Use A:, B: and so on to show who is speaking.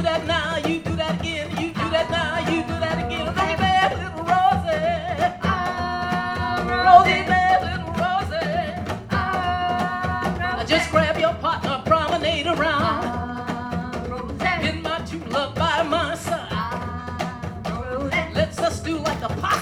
A: that now, you do that again, you do that now, you do that again. Rosie there, little Rosie. Rosie there, little Rosie. Just grab your partner, promenade around. Get my true love by my side. Let's us do like a pop.